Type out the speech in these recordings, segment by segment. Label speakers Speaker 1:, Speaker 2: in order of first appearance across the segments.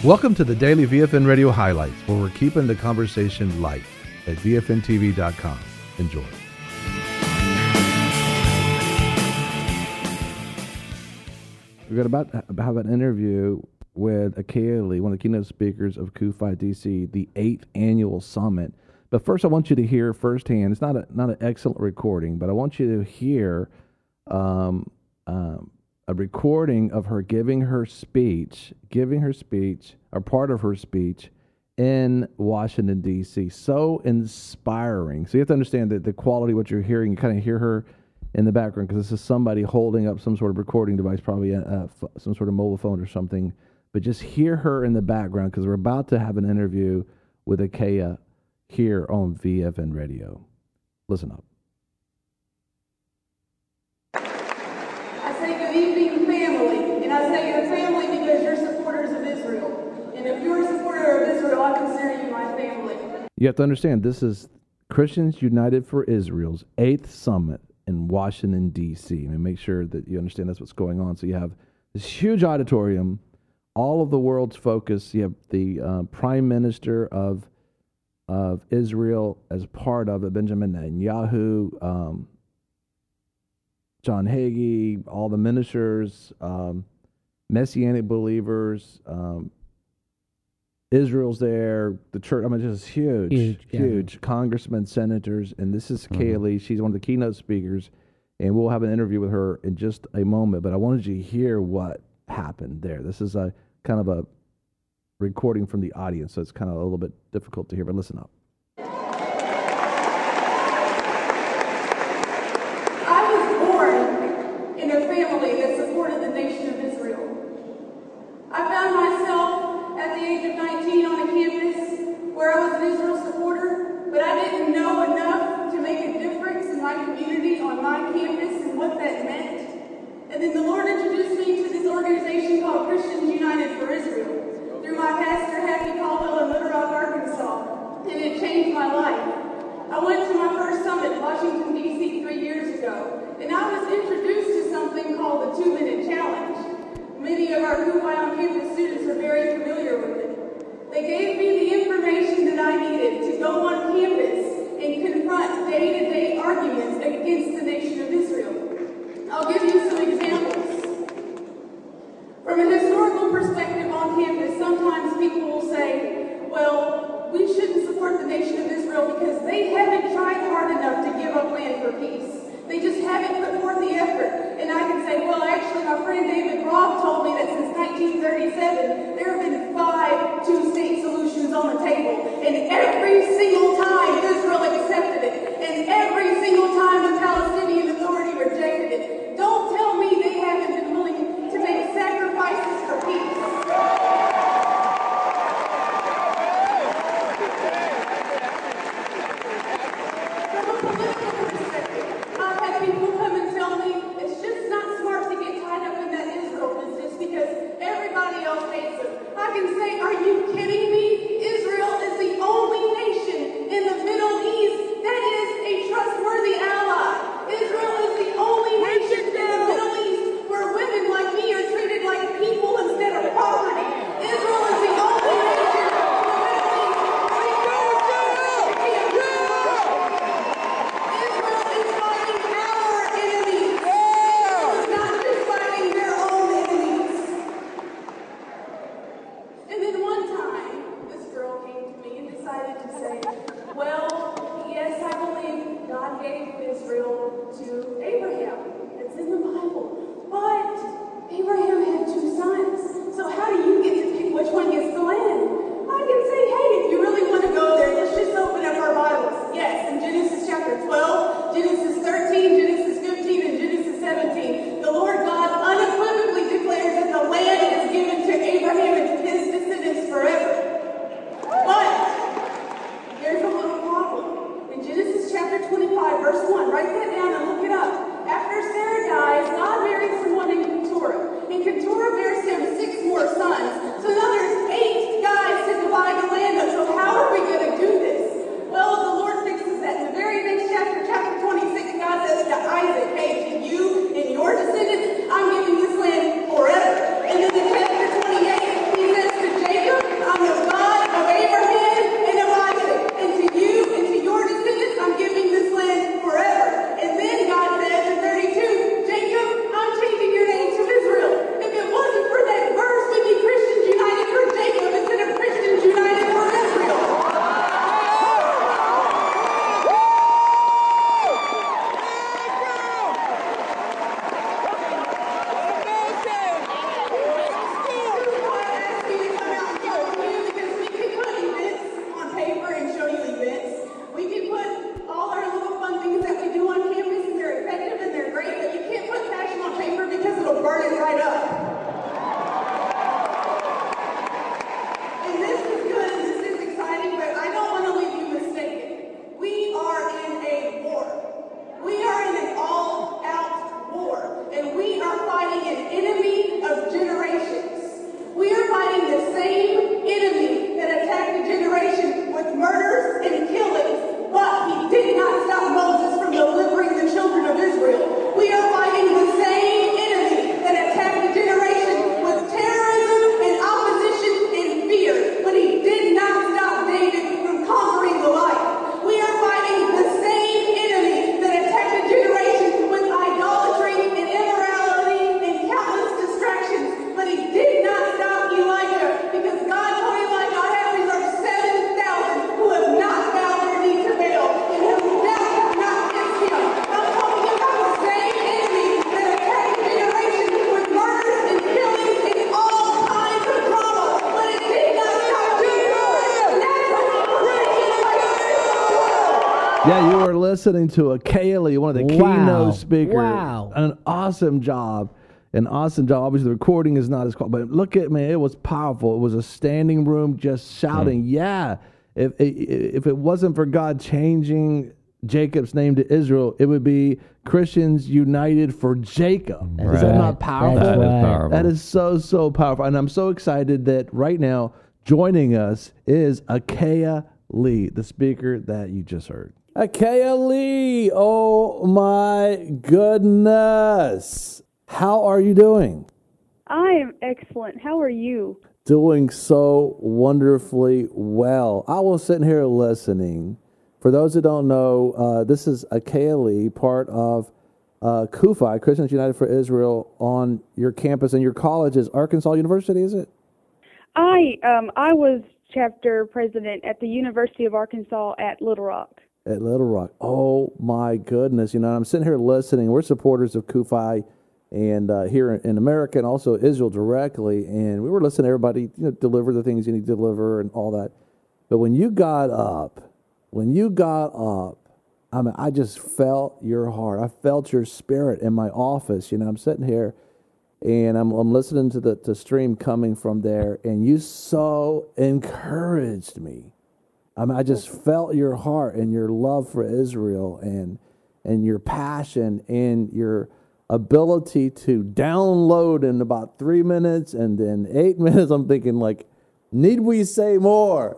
Speaker 1: Welcome to the Daily VFN Radio Highlights, where we're keeping the conversation light at VFNTV.com. Enjoy. We're about to have an interview with Akea Lee, one of the keynote speakers of CUFI DC, the 8th annual summit. But first, I want you to hear firsthand. It's not an excellent recording, but I want you to hear a recording of her giving her speech, or part of her speech, in Washington, D.C. So inspiring. So you have to understand that the quality of what you're hearing, you kind of hear her in the background because this is somebody holding up some sort of recording device, probably some sort of mobile phone or something. But just hear her in the background because we're about to have an interview with Akea here on VFN Radio. Listen up.
Speaker 2: I say good evening, family, and I say you're family because you're supporters of Israel. And if you're a supporter of Israel, I consider you my family. You
Speaker 1: have to understand, this is Christians United for Israel's 8th summit in Washington, D.C. And make sure that you understand that's what's going on. So you have this huge auditorium, all of the world's focus. You have the Prime Minister of Israel as part of it, Benjamin Netanyahu, John Hagee, all the ministers, Messianic believers, Israel's there, the church. I mean, just huge. Congressmen, senators, and this is Akea Lee. She's one of the keynote speakers, and we'll have an interview with her in just a moment. But I wanted you to hear what happened there. This is a kind of a recording from the audience, so it's kind of a little bit difficult to hear. But listen up.
Speaker 2: I was born in a family that supported the nation of Israel. I found myself at the age of 19 on a campus where I was an Israel supporter, but I didn't know enough to make a difference in my community on my campus and what that meant. And then the Lord introduced me to this organization called Christians United for Israel through my pastor, Happy Caldwell, in Little Rock, Arkansas, and it changed my life. I went to my first summit in Washington, D.C. 3 years ago, and I was introduced to something called the 2-minute challenge. Many of our CUFI on campus students are very familiar with it. They gave me the information that I needed to go on campus and confront day-to-day arguments against the nation of Israel. I'll give you some examples. From a historical perspective on campus, sometimes people will say, well, we shouldn't support the nation of Israel because they haven't tried hard enough to give up land for peace. They just haven't put forth the effort. And I can say, well, actually, my friend David Robb told me that since 1937, there have been 5 two-state solutions on the table. And every single time Israel accepted it. And every single time the Palestinian Authority rejected it. Don't tell me they haven't been willing to make sacrifices for peace. From a political perspective, I've had people come and tell me it's just not smart to get tied up in that Israel business because everybody else hates them. I can say, are you kidding me? Israel is the only nation in the
Speaker 1: listening to a Kaylee, one of the keynote speakers.
Speaker 3: Wow.
Speaker 1: An awesome job. Obviously, the recording is not as cool, but look at me. It was powerful. It was a standing room just shouting, yeah. If it wasn't for God changing Jacob's name to Israel, it would be Christians United for Jacob.
Speaker 3: That's
Speaker 1: Is that
Speaker 3: right.
Speaker 1: not powerful?
Speaker 3: That's right.
Speaker 4: Powerful.
Speaker 1: That is so powerful. And I'm so excited that right now joining us is Akaya Lee, the speaker that you just heard. Akaya Lee, oh my goodness. How are you doing?
Speaker 5: I am excellent. How are you?
Speaker 1: Doing so wonderfully well. I was sitting here listening. For those that don't know, this is Akaya Lee, part of CUFI, Christians United for Israel, on your campus, and your college is Arkansas University, is it?
Speaker 5: I was chapter president at the University of Arkansas at Little Rock.
Speaker 1: At Little Rock. Oh my goodness. I'm sitting here listening. We're supporters of CUFI and here in America and also Israel directly. And we were listening to everybody, deliver the things you need to deliver and all that. But when you got up, I just felt your heart. I felt your spirit in my office. I'm sitting here and I'm listening to the stream coming from there, and you so encouraged me. I just felt your heart and your love for Israel and your passion and your ability to download in about 3 minutes and then 8 minutes. I'm thinking, like, need we say more?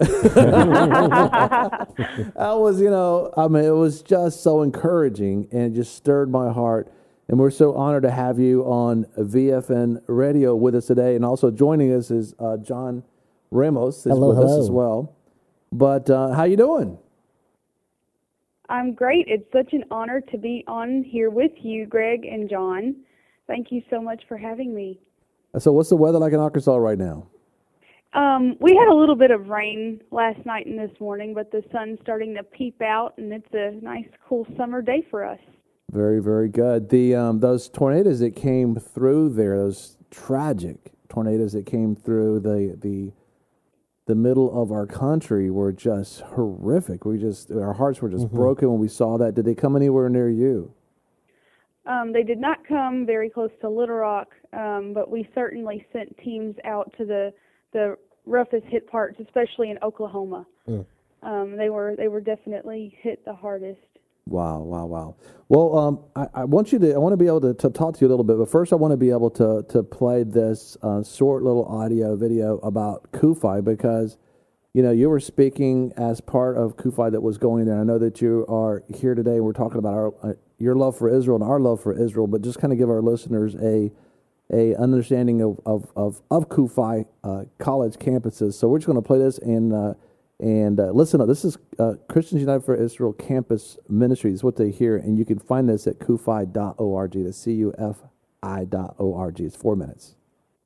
Speaker 1: That was, it was just so encouraging, and it just stirred my heart. And we're so honored to have you on VFN Radio with us today. And also joining us is John Ramos is with us as well. But how you doing?
Speaker 5: I'm great. It's such an honor to be on here with you, Greg and John. Thank you so much for having me.
Speaker 1: So what's the weather like in Arkansas right now?
Speaker 5: We had a little bit of rain last night and this morning, but the sun's starting to peep out, and it's a nice, cool summer day for us.
Speaker 1: Very, very good. Those tornadoes that came through there, those tragic tornadoes that came through the middle of our country were just horrific. Our hearts were just broken when we saw that. Did they come anywhere near you?
Speaker 5: They did not come very close to Little Rock, but we certainly sent teams out to the roughest hit parts, especially in Oklahoma. They were definitely hit the hardest.
Speaker 1: Wow. Well, I want to be able to talk to you a little bit, but first I want to be able to play this short little audio video about CUFI, because, you were speaking as part of CUFI that was going there. I know that you are here today. We're talking about your love for Israel and our love for Israel, but just kind of give our listeners a understanding of CUFI college campuses. So we're just going to play this and listen up. This is Christians United for Israel Campus Ministries, what they hear, and you can find this at cufi.org. That's CUFI.org. It's 4 minutes.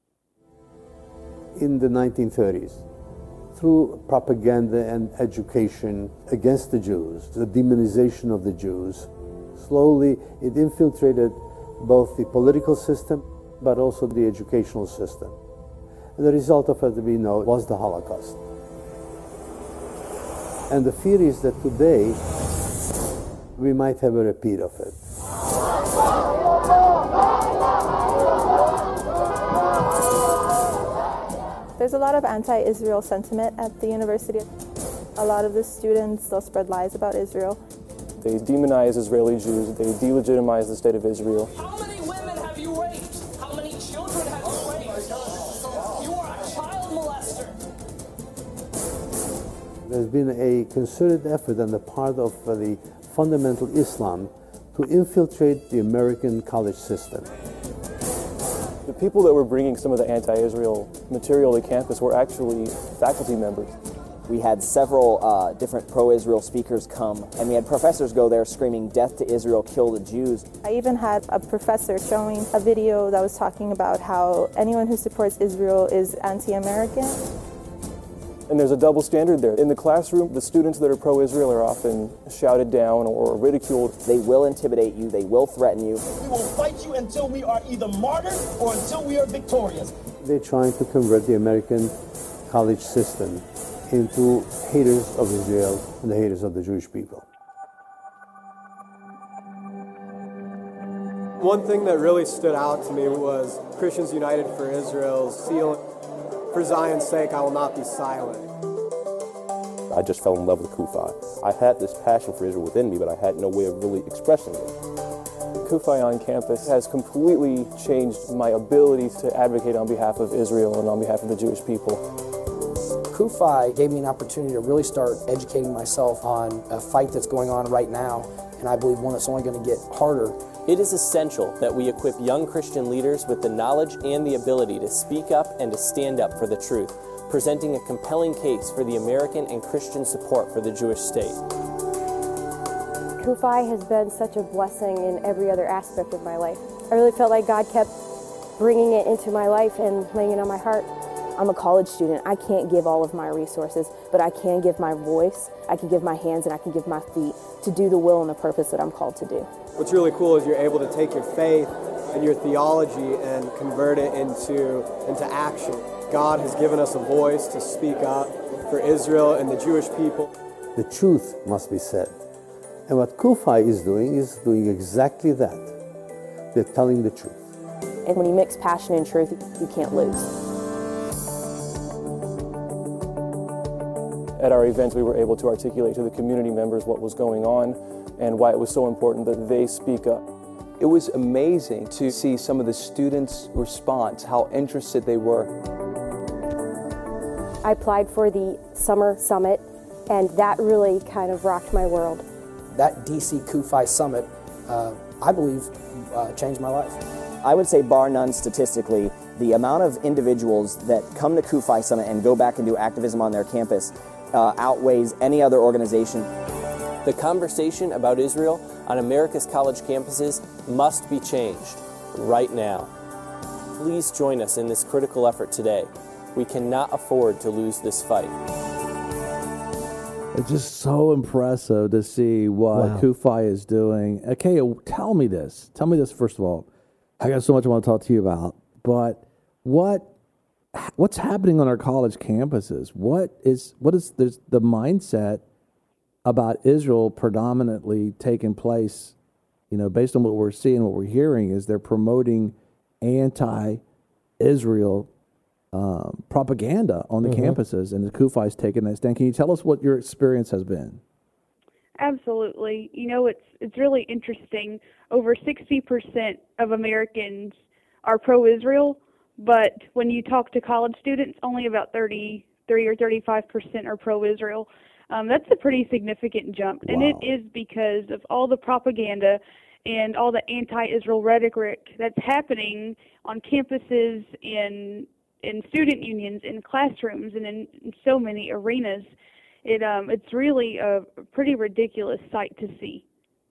Speaker 6: In the 1930s, through propaganda and education against the Jews, the demonization of the Jews, slowly it infiltrated both the political system but also the educational system. And the result of it, we know, was the Holocaust. And the fear is that today we might have a repeat of it.
Speaker 7: There's a lot of anti-Israel sentiment at the university. A lot of the students, they'll spread lies about Israel.
Speaker 8: They demonize Israeli Jews. They delegitimize the state of Israel.
Speaker 9: How many women have you raped? How many children have you raped? You are a child molester.
Speaker 6: There's been a concerted effort on the part of the fundamental Islam to infiltrate the American college system.
Speaker 8: The people that were bringing some of the anti-Israel material to campus were actually faculty members.
Speaker 10: We had several different pro-Israel speakers come, and we had professors go there screaming, "Death to Israel, kill the Jews."
Speaker 7: I even had a professor showing a video that was talking about how anyone who supports Israel is anti-American.
Speaker 8: And there's a double standard there. In the classroom, the students that are pro-Israel are often shouted down or ridiculed.
Speaker 10: They will intimidate you. They will threaten you.
Speaker 9: We will fight you until we are either martyred or until we are victorious.
Speaker 6: They're trying to convert the American college system into haters of Israel and the haters of the Jewish people.
Speaker 8: One thing that really stood out to me was Christians United for Israel's seal, "For Zion's sake, I will not be silent."
Speaker 3: I just fell in love with CUFI. I had this passion for Israel within me, but I had no way of really expressing it.
Speaker 8: CUFI on campus has completely changed my ability to advocate on behalf of Israel and on behalf of the Jewish people.
Speaker 4: CUFI gave me an opportunity to really start educating myself on a fight that's going on right now, and I believe one that's only going to get harder.
Speaker 11: It is essential that we equip young Christian leaders with the knowledge and the ability to speak up and to stand up for the truth, presenting a compelling case for the American and Christian support for the Jewish state.
Speaker 12: CUFI has been such a blessing in every other aspect of my life. I really felt like God kept bringing it into my life and laying it on my heart. I'm a college student. I can't give all of my resources, but I can give my voice, I can give my hands, and I can give my feet to do the will and the purpose that I'm called to do.
Speaker 8: What's really cool is you're able to take your faith and your theology and convert it into action. God has given us a voice to speak up for Israel and the Jewish people.
Speaker 6: The truth must be said. And what CUFI is doing exactly that. They're telling the truth.
Speaker 12: And when you mix passion and truth, you can't lose.
Speaker 8: At our events, we were able to articulate to the community members what was going on and why it was so important that they speak up.
Speaker 13: It was amazing to see some of the students' response, how interested they were.
Speaker 12: I applied for the Summer Summit, and that really kind of rocked my world.
Speaker 4: That DC CUFI Summit, I believe, changed my life.
Speaker 10: I would say, bar none statistically, the amount of individuals that come to CUFI Summit and go back and do activism on their campus outweighs any other organization.
Speaker 11: The conversation about Israel on America's college campuses must be changed right now. Please join us in this critical effort today. We cannot afford to lose this fight.
Speaker 1: It's just so impressive to see what CUFI is doing. Okay, tell me this. Tell me this first of all. I got so much I want to talk to you about. But what's happening on our college campuses? What is there's the mindset about Israel predominantly taking place, based on what we're seeing, what we're hearing, is they're promoting anti-Israel propaganda on the campuses, and the CUFI is taking that stand. Can you tell us what your experience has been?
Speaker 5: Absolutely. It's really interesting. Over 60% of Americans are pro-Israel, but when you talk to college students, only about 33 or 35% are pro-Israel. That's a pretty significant jump, and it is because of all the propaganda and all the anti-Israel rhetoric that's happening on campuses, in student unions, in classrooms, and in so many arenas. It's really a pretty ridiculous sight to see.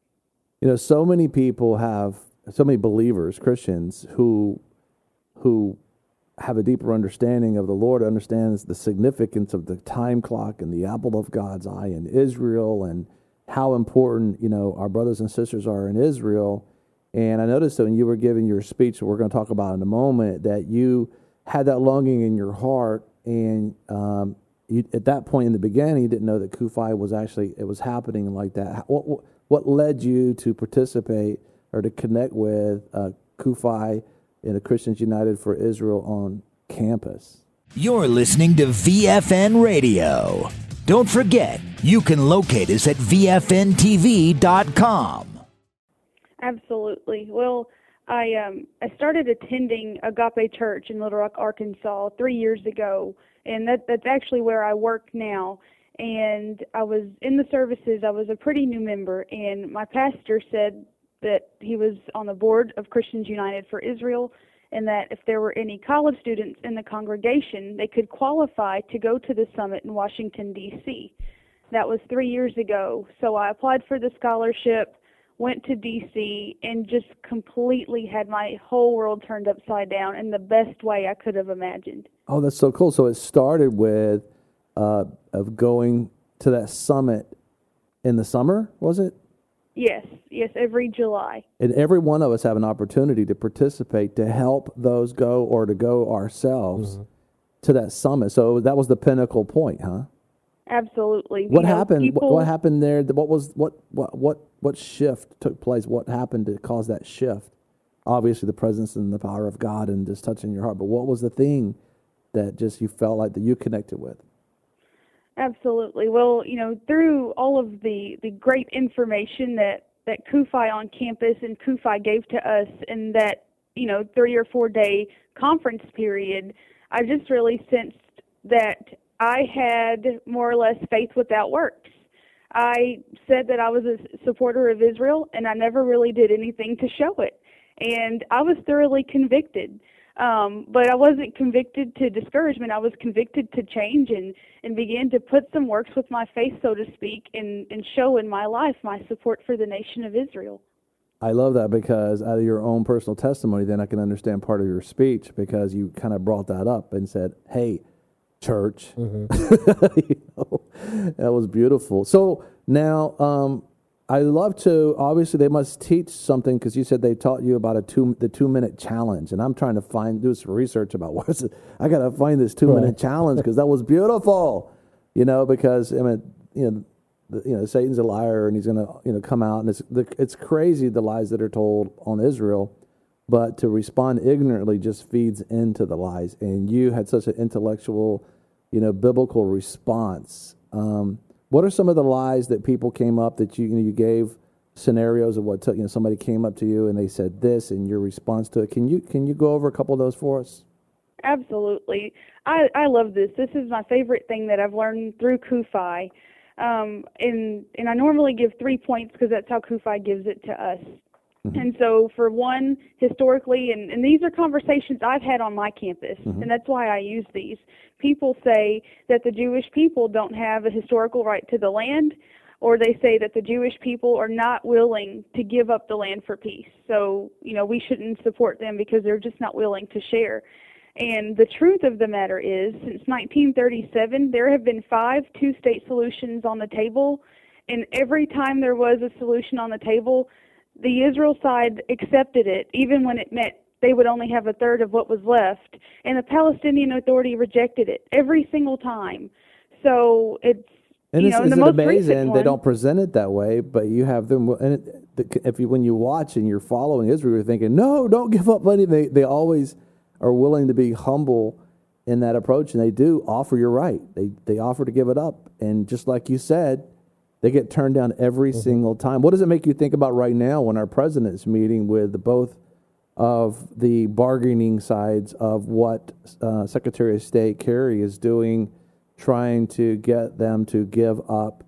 Speaker 1: So many people so many believers, Christians, who have a deeper understanding of the Lord, understands the significance of the time clock and the apple of God's eye in Israel, and how important, our brothers and sisters are in Israel. And I noticed that when you were giving your speech that we're going to talk about in a moment, that you had that longing in your heart, and you, at that point in the beginning, you didn't know that CUFI was happening like that. What led you to participate or to connect with CUFI in a Christians United for Israel on campus?
Speaker 14: You're listening to VFN Radio. Don't forget, you can locate us at VFNTV.com.
Speaker 5: Absolutely. Well, I started attending Agape Church in Little Rock, Arkansas 3 years ago, and that's actually where I work now. And I was in the services. I was a pretty new member, and my pastor said that he was on the board of Christians United for Israel, and that if there were any college students in the congregation, they could qualify to go to the summit in Washington, D.C. That was 3 years ago. So I applied for the scholarship, went to D.C., and just completely had my whole world turned upside down in the best way I could have imagined.
Speaker 1: Oh, that's so cool. So it started with of going to that summit in the summer, was it?
Speaker 5: Yes, every July.
Speaker 1: And every one of us have an opportunity to participate, to help those go, or to go ourselves to that summit. So that was the pinnacle point, huh?
Speaker 5: Absolutely.
Speaker 1: What happened? What happened there? What shift took place? What happened to cause that shift? obviously the presence and the power of God and just touching your heart. But what was the thing that just you felt like that you connected with?
Speaker 5: Absolutely. Well, through all of the great information that CUFI on campus and CUFI gave to us in that, 3 or 4 day conference period, I just really sensed that I had more or less faith without works. I said that I was a supporter of Israel, and I never really did anything to show it. And I was thoroughly convicted. But I wasn't convicted to discouragement. I was convicted to change and began to put some works with my faith, so to speak, and show in my life my support for the nation of Israel.
Speaker 1: I love that, because out of your own personal testimony, then I can understand part of your speech, because you kind of brought that up and said, hey, church. That was beautiful. So now I love to, obviously they must teach something, because you said they taught you about the 2-minute challenge, and I'm trying to do some research about what is it. I got to find this 2-minute challenge, because that was beautiful, because Satan's a liar, and he's going to come out, and it's crazy the lies that are told on Israel, but to respond ignorantly just feeds into the lies. And you had such an intellectual, biblical response. What are some of the lies that people came up that you gave scenarios of what somebody came up to you and they said this, and your response to it? Can you go over a couple of those for us?
Speaker 5: Absolutely. I love this. This is my favorite thing that I've learned through CUFI. And I normally give 3 points because that's how CUFI gives it to us. Mm-hmm. And so for one, historically, and these are conversations I've had on my campus, mm-hmm. and that's why I use these. People say that the Jewish people don't have a historical right to the land, or they say that the Jewish people are not willing to give up the land for peace. So, we shouldn't support them because they're just not willing to share. And the truth of the matter is, since 1937, there have been 5 two-state solutions on the table, and every time there was a solution on the table, the Israel side accepted it, even when it meant they would only have a third of what was left, and the Palestinian Authority rejected it every single time. So it's,
Speaker 1: isn't it amazing they don't present it that way, but you have them, and when you watch and you're following Israel, you're thinking, no, don't give up money. They always are willing to be humble in that approach, and they do offer you right. They offer to give it up, and just like you said, they get turned down every mm-hmm. single time. What does it make you think about right now when our president is meeting with both of the bargaining sides of what Secretary of State Kerry is doing, trying to get them to give up,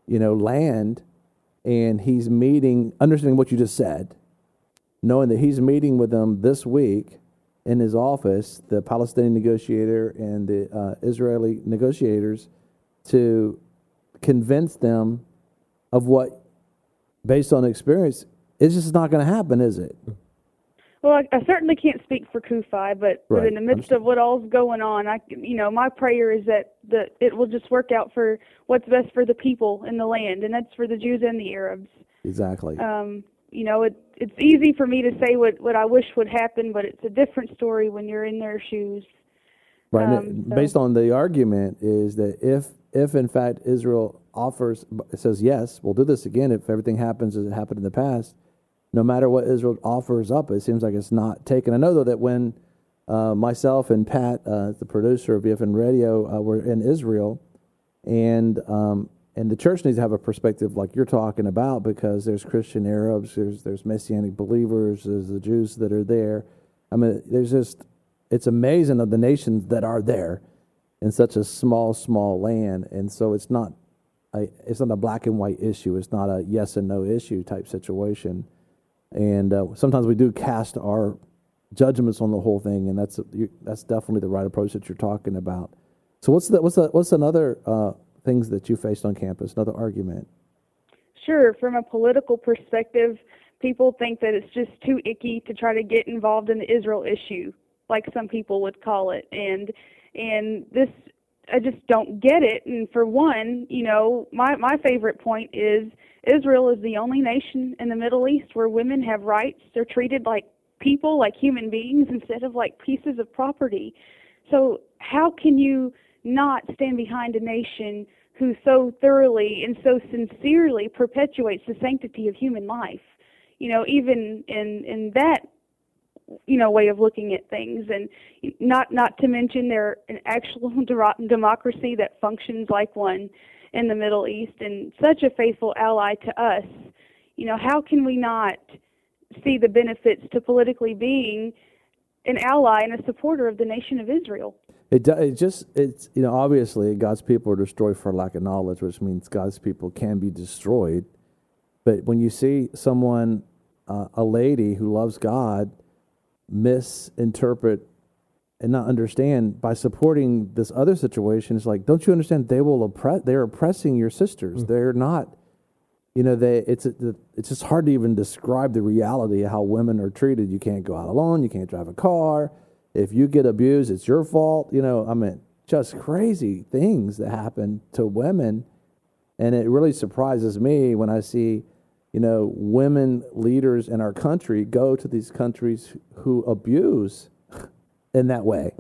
Speaker 1: land, and he's meeting, understanding what you just said, knowing that he's meeting with them this week in his office, the Palestinian negotiator and the Israeli negotiators, to convince them of what, based on experience, it's just not going to happen, is it?
Speaker 5: Well, I certainly can't speak for CUFI, but in the midst of what all's going on, my prayer is that it will just work out for what's best for the people in the land, and that's for the Jews and the Arabs.
Speaker 1: Exactly.
Speaker 5: It's easy for me to say what I wish would happen, but it's a different story when you're in their shoes.
Speaker 1: Right. Based on the argument is that if in fact Israel says, yes, we'll do this again, if everything happens as it happened in the past, no matter what Israel offers up, it seems like it's not taken. I know, though, that when myself and Pat, the producer of VFN Radio, were in Israel, and the church needs to have a perspective like you're talking about, because there's Christian Arabs, there's Messianic believers, there's the Jews that are there. I mean, it's amazing of the nations that are there in such a small land, and so it's not a black and white issue. It's not a yes and no issue type situation. And sometimes we do cast our judgments on the whole thing, and that's definitely the right approach that you're talking about. So what's another things that you faced on campus? Another argument?
Speaker 5: Sure. From a political perspective, people think that it's just too icky to try to get involved in the Israel issue, like some people would call it, and this, I just don't get it. And for one, my favorite point is Israel is the only nation in the Middle East where women have rights. They're treated like people, like human beings, instead of like pieces of property. So how can you not stand behind a nation who so thoroughly and so sincerely perpetuates the sanctity of human life? Even in that way of looking at things, and not to mention they're an actual democracy that functions like one in the Middle East, and such a faithful ally to us. How can we not see the benefits to politically being an ally and a supporter of the nation of Israel?
Speaker 1: It's obviously God's people are destroyed for lack of knowledge, which means God's people can be destroyed. But when you see someone, a lady who loves God, misinterpret and not understand by supporting this other situation, it's like, don't you understand? They're oppressing your sisters. They're not, it's just hard to even describe the reality of how women are treated. You can't go out alone. You can't drive a car. If you get abused, it's your fault. Just crazy things that happen to women. And it really surprises me when I see, women leaders in our country go to these countries who abuse in that way,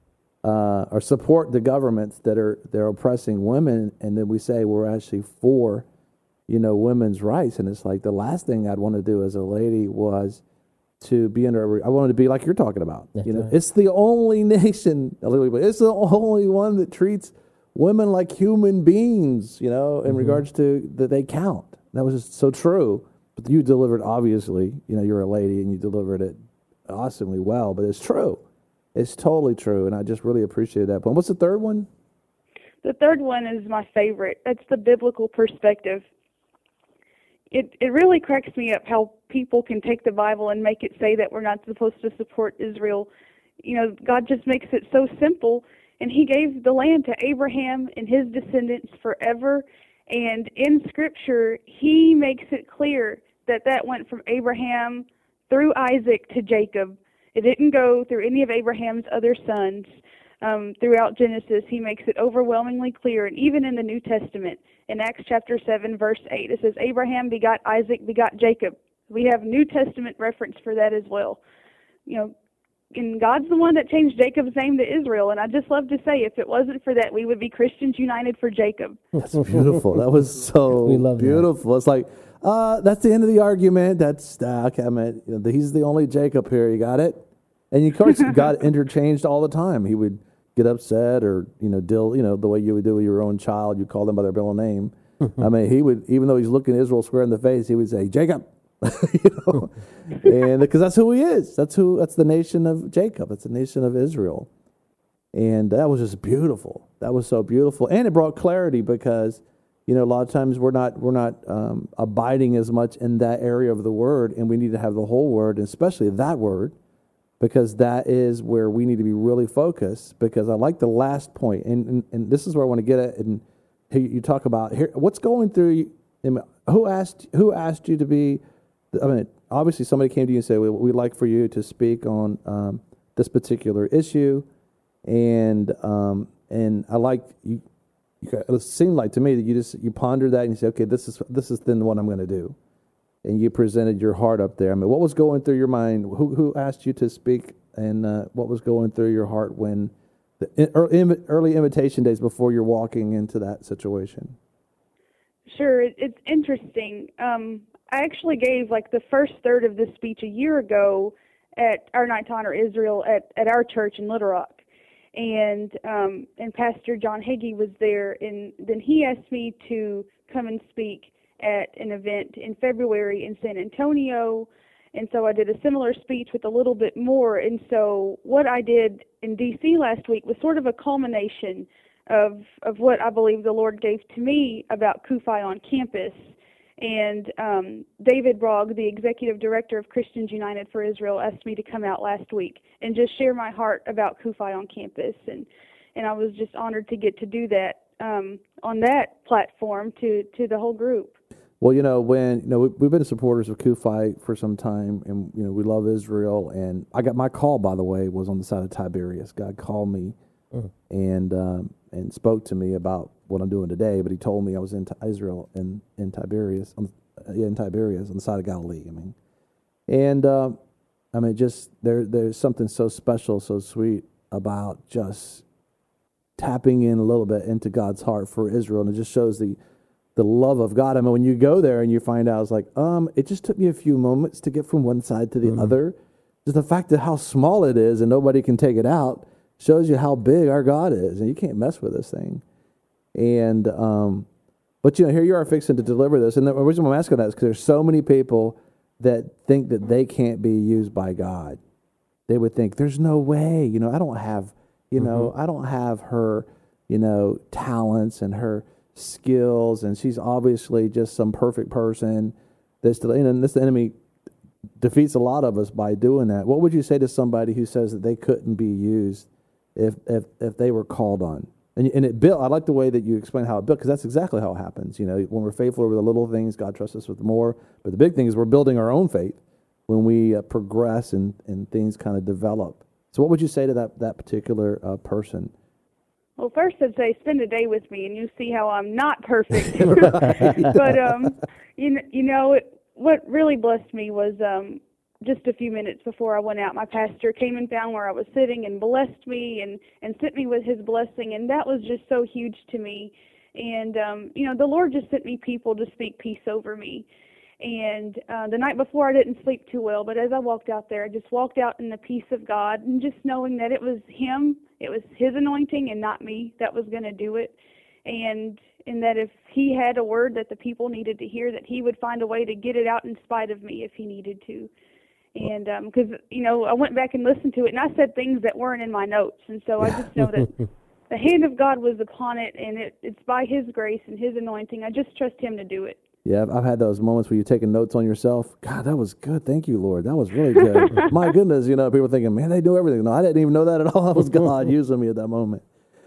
Speaker 1: or support the governments they're oppressing women. And then we say we're actually for, women's rights. And it's like the last thing I'd want to do as a lady was to be I wanted to be like you're talking about.
Speaker 15: That's right.
Speaker 1: It's the only nation, it's the only one that treats women like human beings, in regards to that they count. That was just so true. But you delivered, obviously, you're a lady and you delivered it awesomely well, but it's true. It's totally true. And I just really appreciate that point. What's the third one?
Speaker 5: The third one is my favorite. That's the biblical perspective. It really cracks me up how people can take the Bible and make it say that we're not supposed to support Israel. God just makes it so simple, and he gave the land to Abraham and his descendants forever. And in Scripture, he makes it clear that went from Abraham through Isaac to Jacob. It didn't go through any of Abraham's other sons. Throughout Genesis, he makes it overwhelmingly clear, and even in the New Testament, in Acts chapter 7, verse 8, it says, Abraham begot Isaac, begot Jacob. We have New Testament reference for that as well. And God's the one that changed Jacob's name to Israel, and I just love to say, if it wasn't for that, we would be Christians united for Jacob.
Speaker 1: That's beautiful. That was so beautiful. That. It's like, that's the end of the argument. That's, okay, he's the only Jacob here. You got it? And of course, God interchanged all the time. He would get upset or, the way you would do with your own child, you call them by their middle name. He would, even though he's looking Israel square in the face, he would say, Jacob, and because that's who he is. That's the nation of Jacob. It's the nation of Israel. And that was just beautiful. That was so beautiful. And it brought clarity because, a lot of times we're not abiding as much in that area of the word, and we need to have the whole word, and especially that word, because that is where we need to be really focused. Because I like the last point, and this is where I want to get at. And you talk about here, what's going through. Who asked you to be? Obviously somebody came to you and said, we'd like for you to speak on this particular issue, and I like you. It seemed like to me that you pondered that and you said, okay, this is then what I'm going to do. And you presented your heart up there. What was going through your mind? Who asked you to speak, and what was going through your heart when the early invitation days before you're walking into that situation?
Speaker 5: Sure, it's interesting. I actually gave the first third of this speech a year ago at our Night to Honor Israel at our church in Little Rock, and Pastor John Hagee was there, and then he asked me to come and speak at an event in February in San Antonio, and so I did a similar speech with a little bit more. And so what I did in D.C. last week was sort of a culmination of what I believe the Lord gave to me about CUFI on campus. And David Brogg, the executive director of Christians United for Israel, asked me to come out last week and just share my heart about CUFI on campus. And I was just honored to get to do that on that platform to the whole group.
Speaker 1: Well, we've been supporters of CUFI for some time, and we love Israel. And I got my call, by the way, was on the side of Tiberias. God called me and spoke to me about what I'm doing today, but he told me I was in Israel in Tiberias, in Tiberias on the side of Galilee. Just there's something so special, so sweet about just tapping in a little bit into God's heart for Israel, and it just shows the love of God. When you go there and you find out, it's like, it just took me a few moments to get from one side to the other, just the fact that how small it is and nobody can take it out shows you how big our God is, and you can't mess with this thing. And but here you are fixing to deliver this, and the reason I'm asking that is because there's so many people that think that they can't be used by God. They would think there's no way, I don't have, I don't have her, talents and her skills, and she's obviously just some perfect person. And this enemy defeats a lot of us by doing that. What would you say to somebody who says that they couldn't be used if they were called on? And it built. I like the way that you explain how it built, because that's exactly how it happens. When we're faithful over the little things, God trusts us with more. But the big thing is we're building our own faith when we progress and things kind of develop. So what would you say to that particular person?
Speaker 5: Well, first I'd say spend a day with me, and you see how I'm not perfect. But what really blessed me was just a few minutes before I went out, my pastor came and found where I was sitting and blessed me and sent me with his blessing, and that was just so huge to me. And the Lord just sent me people to speak peace over me. And the night before I didn't sleep too well, but as I walked out there, I just walked out in the peace of God, and just knowing that it was him, it was his anointing and not me that was going to do it. And that if he had a word that the people needed to hear, that he would find a way to get it out in spite of me if he needed to. And because, I went back and listened to it, and I said things that weren't in my notes. And so I just know that the hand of God was upon it, and it's by his grace and his anointing. I just trust him to do it.
Speaker 1: Yeah, I've had those moments where you're taking notes on yourself. God, that was good. Thank you, Lord. That was really good. My goodness, people are thinking, man, they do everything. No, I didn't even know that at all. That was God using me at that moment.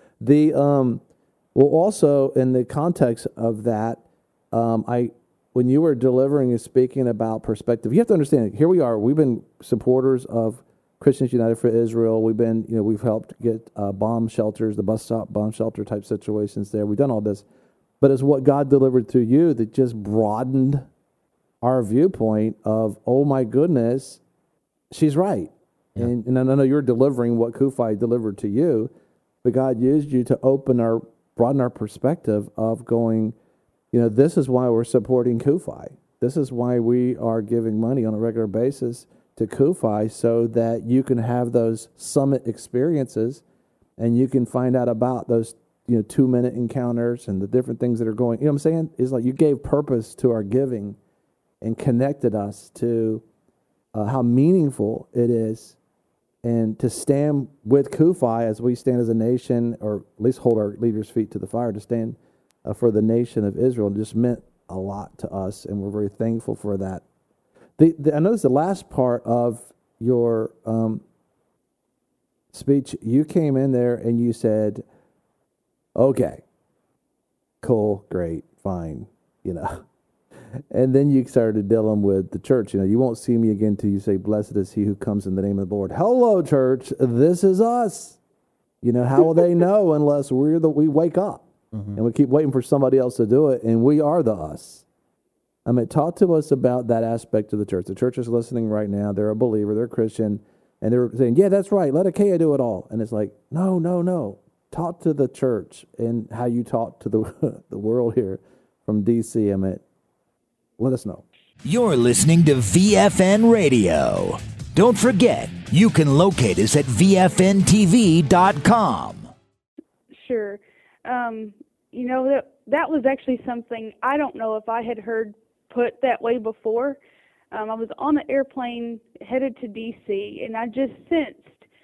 Speaker 1: Well, also in the context of that, when you were delivering and speaking about perspective, you have to understand, here we are. We've been supporters of Christians United for Israel. We've been, we've helped get bomb shelters, the bus stop bomb shelter type situations there. We've done all this. But it's what God delivered through you that just broadened our viewpoint of, oh my goodness, she's right. Yeah. And I know you're delivering what Kufi delivered to you, but God used you to broaden our perspective of going, this is why we're supporting Kufi. This is why we are giving money on a regular basis to Kufi, so that you can have those summit experiences and you can find out about those 2-minute encounters and the different things that are going. You know what I'm saying? It's like you gave purpose to our giving and connected us to how meaningful it is, and to stand with Kufi as we stand as a nation, or at least hold our leaders' feet to the fire, to stand for the nation of Israel. It just meant a lot to us, and we're very thankful for that. I noticed the last part of your speech, you came in there and you said, okay, cool, great, fine, And then you started dealing with the church. You won't see me again till you say, blessed is he who comes in the name of the Lord. Hello, church, this is us. How will they know unless we wake up? Mm-hmm. And we keep waiting for somebody else to do it, and we are the us. Talk to us about that aspect of the church. The church is listening right now. They're a believer. They're a Christian. And they're saying, yeah, that's right. Let Achaia do it all. And it's like, no. Talk to the church and how you talk to the world here from D.C. Let us know.
Speaker 14: You're listening to VFN Radio. Don't forget, you can locate us at VFNTV.com.
Speaker 5: Sure. That was actually something I don't know if I had heard put that way before. I was on the airplane headed to D.C., and I just sensed,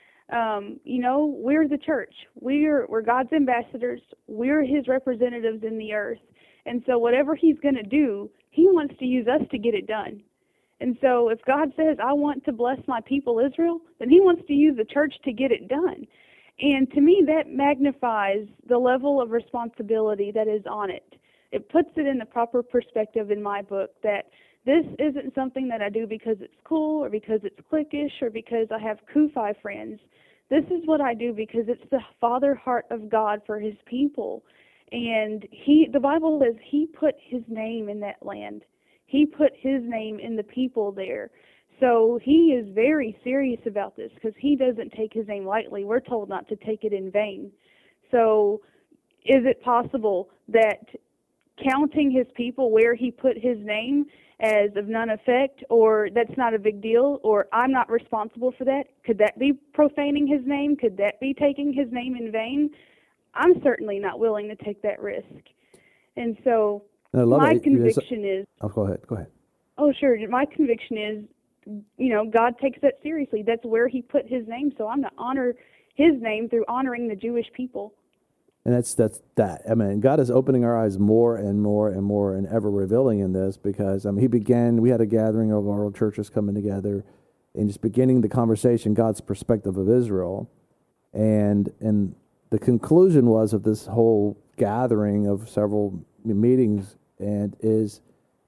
Speaker 5: we're the church. We're God's ambassadors. We're his representatives in the earth. And so whatever he's going to do, he wants to use us to get it done. And so if God says, I want to bless my people Israel, then he wants to use the church to get it done. And to me, that magnifies the level of responsibility that is on it. It puts it in the proper perspective in my book that this isn't something that I do because it's cool or because it's cliquish or because I have Kufi friends. This is what I do because it's the Father heart of God for his people. And the Bible says he put his name in that land. He put his name in the people there. So he is very serious about this because he doesn't take his name lightly. We're told not to take it in vain. So is it possible that counting his people where he put his name as of none effect, or that's not a big deal, or I'm not responsible for that. Could that be profaning his name? Could that be taking his name in vain? I'm certainly not willing to take that risk. And so my conviction is...
Speaker 1: Oh, go ahead.
Speaker 5: Oh, sure. My conviction is, God takes that seriously. That's where he put his name, so I'm going to honor his name through honoring the Jewish people.
Speaker 1: And that's that. I mean, God is opening our eyes more and more and more and ever revealing in this, because we had a gathering of our old churches coming together and just beginning the conversation, God's perspective of Israel. And the conclusion was of this whole gathering of several meetings and is,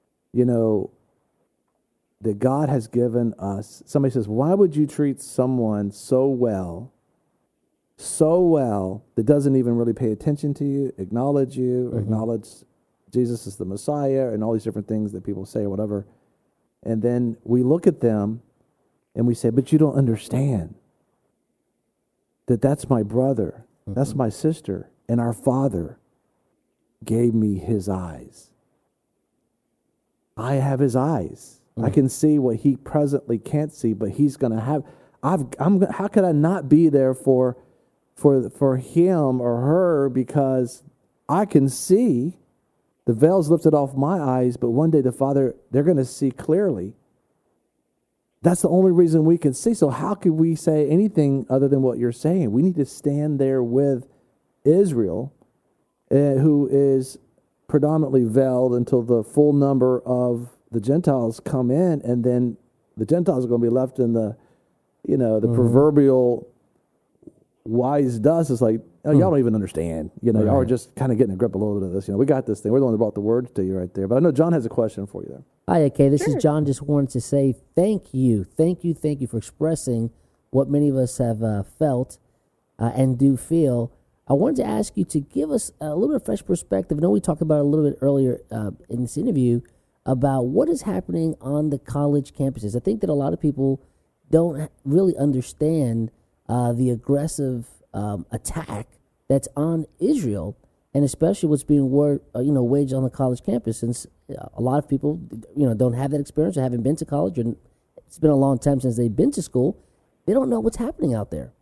Speaker 1: that God has given us. Somebody says, why would you treat someone so well that doesn't even really pay attention to you, acknowledge you, acknowledge Jesus is the Messiah, and all these different things that people say or whatever. And then we look at them and we say, but you don't understand that that's my brother, that's my sister, and our Father gave me his eyes. I have his eyes. I can see what he presently can't see, but he's going to have. How could I not be there for him or her, because I can see the veil's lifted off my eyes, but one day the Father, they're going to see clearly. That's the only reason we can see. So how could we say anything other than what you're saying? We need to stand there with Israel, who is predominantly veiled until the full number of the Gentiles come in, and then the Gentiles are going to be left in the, proverbial wise dust. Is like, y'all don't even understand. Y'all are just kind of getting a grip a little bit of this. We got this thing. We're the one that brought the words to you right there. But I know John has a question for you there.
Speaker 15: Hi, okay. This is John. Just wanted to say thank you for expressing what many of us have felt and do feel. I wanted to ask you to give us a little bit of fresh perspective. I know we talked about it a little bit earlier in this interview about what is happening on the college campuses. I think that a lot of people don't really understand the aggressive attack that's on Israel, and especially what's being waged on the college campus. Since a lot of people, don't have that experience or haven't been to college, and it's been a long time since they've been to school, they don't know what's happening out there.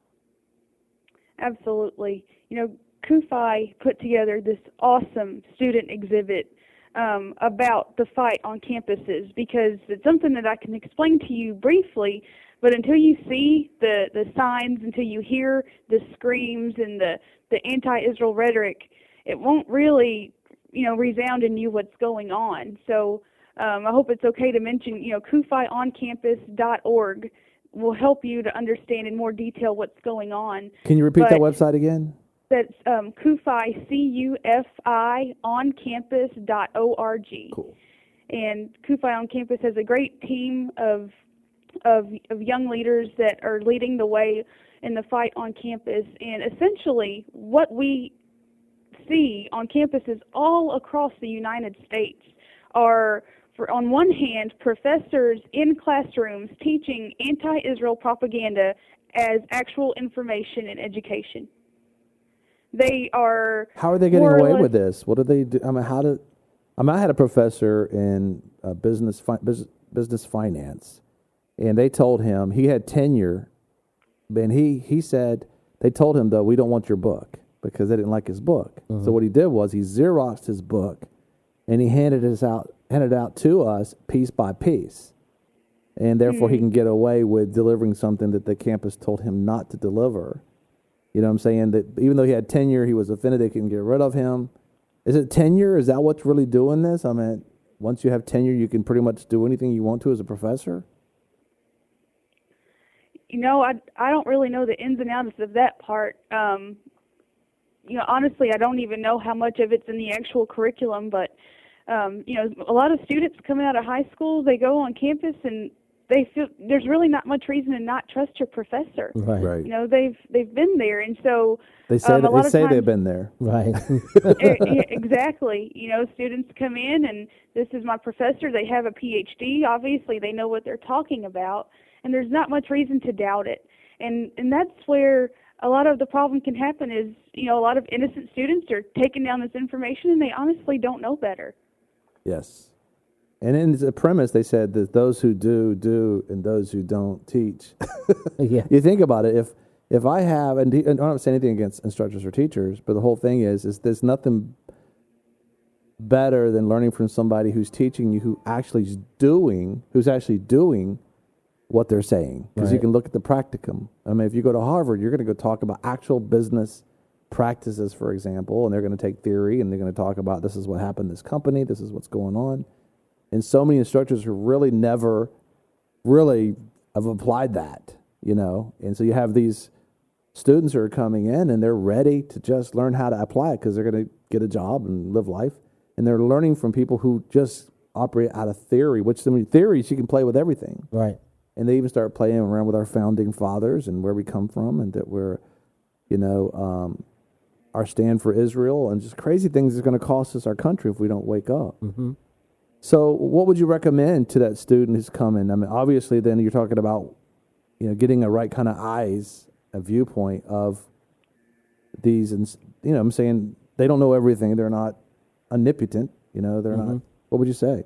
Speaker 5: Absolutely. CUFI put together this awesome student exhibit about the fight on campuses, because it's something that I can explain to you briefly, but until you see the signs, until you hear the screams and the anti-Israel rhetoric, it won't really, resound in you what's going on. So I hope it's okay to mention, CUFIOncampus.org will help you to understand in more detail what's going on.
Speaker 1: Can you repeat that website again?
Speaker 5: That's CUFI, CUFI, oncampus.org.
Speaker 1: Cool.
Speaker 5: And CUFI on Campus has a great team of young leaders that are leading the way in the fight on campus. And essentially, what we see on campuses all across the United States are, on one hand, professors in classrooms teaching anti-Israel propaganda as actual information and education. They are.
Speaker 1: How are they getting away with this? What do they do? I had a professor in business finance, and they told him he had tenure, and he said they told him, though, we don't want your book, because they didn't like his book. So what he did was he Xeroxed his book, and he handed it out to us piece by piece, and therefore he can get away with delivering something that the campus told him not to deliver. You know what I'm saying? That even though he had tenure, he was offended they couldn't get rid of him. Is it tenure? Is that what's really doing this? I mean, once you have tenure, you can pretty much do anything you want to as a professor?
Speaker 5: I don't really know the ins and outs of that part. Honestly, I don't even know how much of it's in the actual curriculum, but, a lot of students coming out of high school, they go on campus and they feel there's really not much reason to not trust your professor.
Speaker 1: Right.
Speaker 5: They've been there, and so
Speaker 1: they say they've been there.
Speaker 15: Right.
Speaker 5: Exactly. Students come in and this is my professor. They have a PhD. Obviously, they know what they're talking about, and there's not much reason to doubt it. And that's where a lot of the problem can happen. Is a lot of innocent students are taking down this information and they honestly don't know better.
Speaker 1: Yes. And in the premise, they said that those who do, and those who don't teach.
Speaker 15: Yeah.
Speaker 1: You think about it. If I have, and I'm not saying anything against instructors or teachers, but the whole thing is there's nothing better than learning from somebody who's teaching you, who's actually doing what they're saying. Because you
Speaker 15: Right.
Speaker 1: can look at the practicum. I mean, if you go to Harvard, you're going to go talk about actual business practices, for example, and they're going to take theory and they're going to talk about this is what happened in this company, this is what's going on. And so many instructors who really never really have applied that, you know. And so you have these students who are coming in and they're ready to just learn how to apply it because they're going to get a job and live life. And they're learning from people who just operate out of theory, which in theories you can play with everything.
Speaker 15: Right.
Speaker 1: And they even start playing around with our founding fathers and where we come from, and that we're, you know, our stand for Israel, and just crazy things that's going to cost us our country if we don't wake up.
Speaker 15: Mm-hmm.
Speaker 1: So what would you recommend to that student who's coming? I mean, obviously then you're talking about, you know, getting a right kind of eyes, a viewpoint of these, and, you know, I'm saying they don't know everything. They're not omnipotent, you know, they're not. What would you say?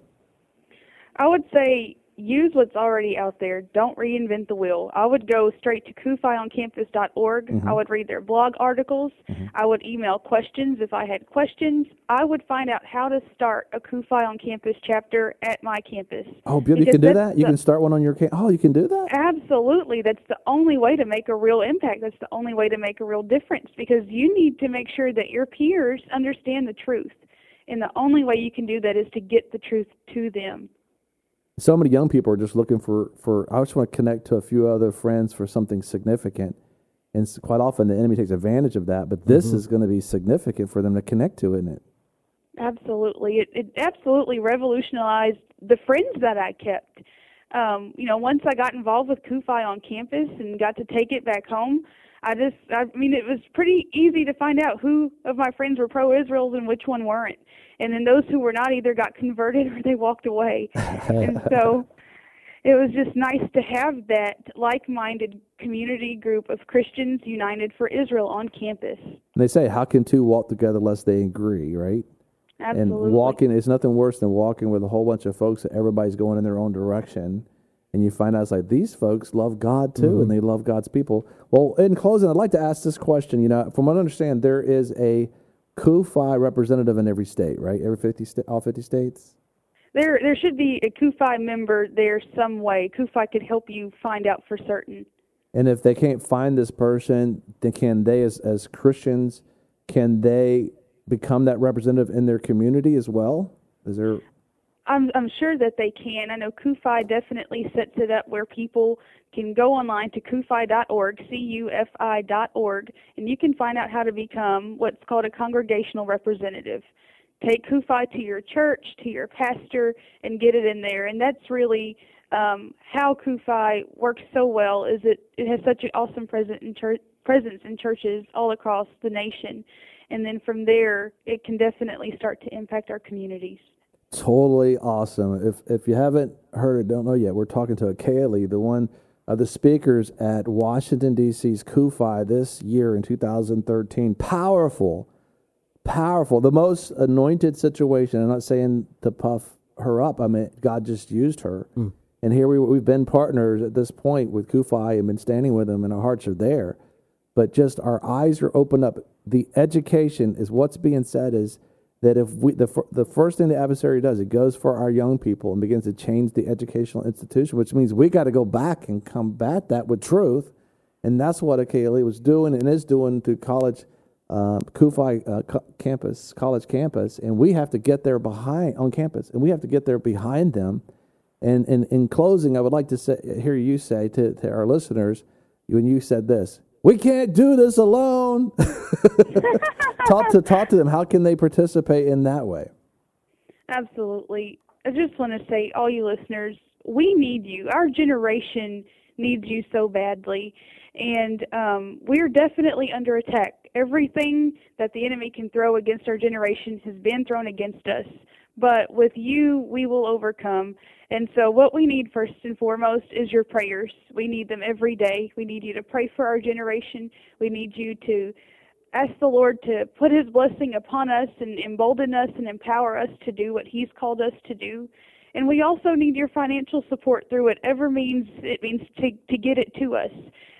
Speaker 5: I would say use what's already out there. Don't reinvent the wheel. I would go straight to CUFIOncampus.org. I would read their blog articles. I would email questions if I had questions. I would find out how to start a CUFI on Campus chapter at my campus.
Speaker 1: Oh, beautiful. You can do that? You can start one on your campus? Oh, you can do that?
Speaker 5: Absolutely. That's the only way to make a real impact. That's the only way to make a real difference, because you need to make sure that your peers understand the truth. And the only way you can do that is to get the truth to them.
Speaker 1: So many young people are just looking for I just want to connect to a few other friends for something significant. And quite often the enemy takes advantage of that, but this is going to be significant for them to connect to, isn't it?
Speaker 5: Absolutely. It absolutely revolutionized the friends that I kept. You know, once I got involved with CUFI on campus and got to take it back home, I mean, it was pretty easy to find out who of my friends were pro-Israel and which one weren't. And then those who were not either got converted or they walked away. And so it was just nice to have that like-minded community group of Christians united for Israel on campus.
Speaker 1: And they say, how can two walk together lest they agree, right?
Speaker 5: Absolutely.
Speaker 1: And walking is nothing worse than walking with a whole bunch of folks that everybody's going in their own direction. And you find out it's like, these folks love God too, and they love God's people. Well, in closing, I'd like to ask this question. You know, from what I understand, there is a CUFI representative in every state, right? All 50 states?
Speaker 5: There should be a CUFI member there some way. CUFI could help you find out for certain.
Speaker 1: And if they can't find this person, then can they, as Christians, can they become that representative in their community as well? Is there...
Speaker 5: I'm sure that they can. I know CUFI definitely sets it up where people can go online to CUFI.org, CUFI.org, and you can find out how to become what's called a congregational representative. Take CUFI to your church, to your pastor, and get it in there. And that's really how CUFI works so well, is it has such an awesome presence in churches all across the nation. And then from there, it can definitely start to impact our communities.
Speaker 1: Totally awesome. If you haven't heard or don't know yet, we're talking to Kaylee, the one of the speakers at Washington, D.C.'s CUFI this year in 2013. Powerful. The most anointed situation. I'm not saying to puff her up. I mean, God just used her. And here we've been partners at this point with CUFI and been standing with them, and our hearts are there. But just our eyes are opened up. The education is what's being said is that if the first thing the adversary does, it goes for our young people and begins to change the educational institution, which means we got to go back and combat that with truth. And that's what Kaylee was doing and is doing through college, CUFI campus, college campus. And we have to get there on campus, and we have to get there behind them. And in closing, I would like to hear you say to our listeners, when you said this, we can't do this alone. Talk to them. How can they participate in that way?
Speaker 5: Absolutely. I just want to say, all you listeners, we need you. Our generation needs you so badly. And we're definitely under attack. Everything that the enemy can throw against our generation has been thrown against us. But with you, we will overcome. And so what we need first and foremost is your prayers. We need them every day. We need you to pray for our generation. We need you to ask the Lord to put his blessing upon us and embolden us and empower us to do what he's called us to do. And we also need your financial support through whatever means it means to get it to us.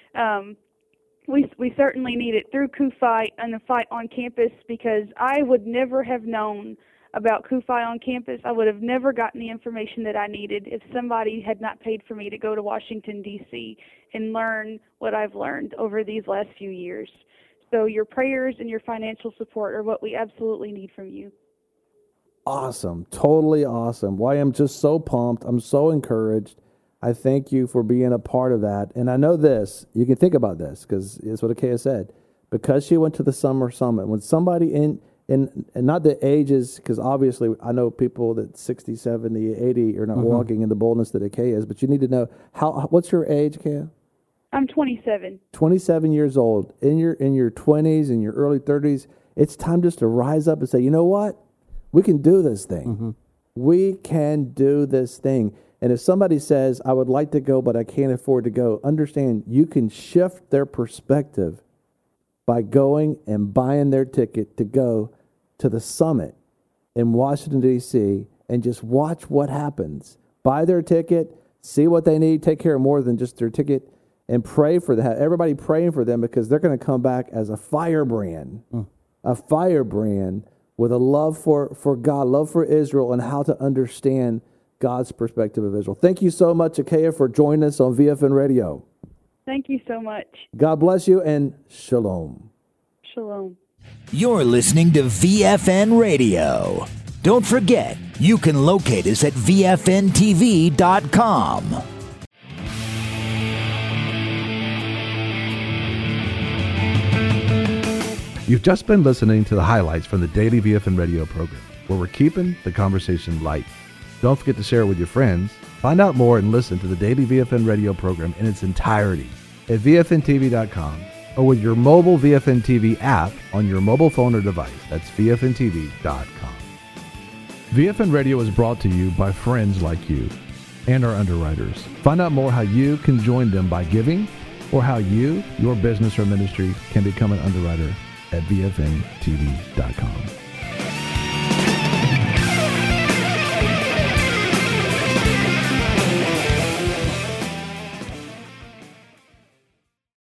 Speaker 5: We certainly need it through CUFI and the Fight on Campus, because I would never have known about CUFI on campus. I would have never gotten the information that I needed if somebody had not paid for me to go to Washington, D.C. and learn what I've learned over these last few years. So your prayers and your financial support are what we absolutely need from you.
Speaker 1: Awesome. Totally awesome. Well, I am just so pumped. I'm so encouraged. I thank you for being a part of that. And I know this, you can think about this, because it's what Akeya said. Because she went to the Summer Summit, when somebody and not the ages, because obviously I know people that 60, 70, 80 are not walking in the boldness that Akeya is, but you need to know, what's your age, Akeya?
Speaker 5: I'm 27.
Speaker 1: 27 years old. In your 20s, in your early 30s, it's time just to rise up and say, you know what? We can do this thing. We can do this thing. And if somebody says, I would like to go, but I can't afford to go, understand you can shift their perspective by going and buying their ticket to go to the summit in Washington, D.C., and just watch what happens. Buy their ticket, see what they need, take care of more than just their ticket, and pray for that. Everybody praying for them, because they're going to come back as a firebrand with a love for God, love for Israel, and how to understand God's perspective of Israel. Thank you so much, Akeya, for joining us on VFN Radio.
Speaker 5: Thank you so much.
Speaker 1: God bless you, and shalom.
Speaker 5: Shalom.
Speaker 14: You're listening to VFN Radio. Don't forget, you can locate us at VFNTV.com.
Speaker 1: You've just been listening to the highlights from the daily VFN Radio program, where we're keeping the conversation light. Don't forget to share it with your friends. Find out more and listen to the daily VFN Radio program in its entirety at VFNTV.com or with your mobile VFN TV app on your mobile phone or device. That's VFNTV.com. VFN Radio is brought to you by friends like you and our underwriters. Find out more how you can join them by giving, or how you, your business or ministry, can become an underwriter at VFNTV.com.